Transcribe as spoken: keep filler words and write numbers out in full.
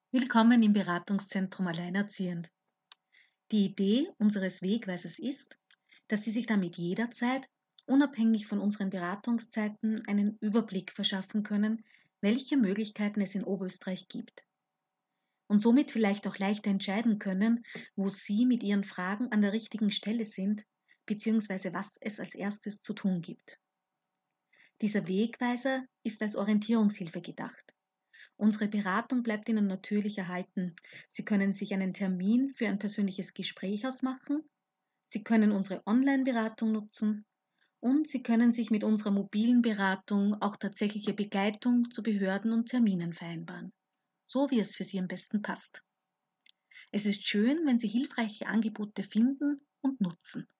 Willkommen im Beratungszentrum Alleinerziehend. Die Idee unseres Wegweisers ist, dass Sie sich damit jederzeit, unabhängig von unseren Beratungszeiten, einen Überblick verschaffen können, welche Möglichkeiten es in Oberösterreich gibt. Und somit vielleicht auch leichter entscheiden können, wo Sie mit Ihren Fragen an der richtigen Stelle sind, beziehungsweise was es als erstes zu tun gibt. Dieser Wegweiser ist als Orientierungshilfe gedacht. Unsere Beratung bleibt Ihnen natürlich erhalten. Sie können sich einen Termin für ein persönliches Gespräch ausmachen. Sie können unsere Online-Beratung nutzen und Sie können sich mit unserer mobilen Beratung auch tatsächliche Begleitung zu Behörden und Terminen vereinbaren, so wie es für Sie am besten passt. Es ist schön, wenn Sie hilfreiche Angebote finden und nutzen.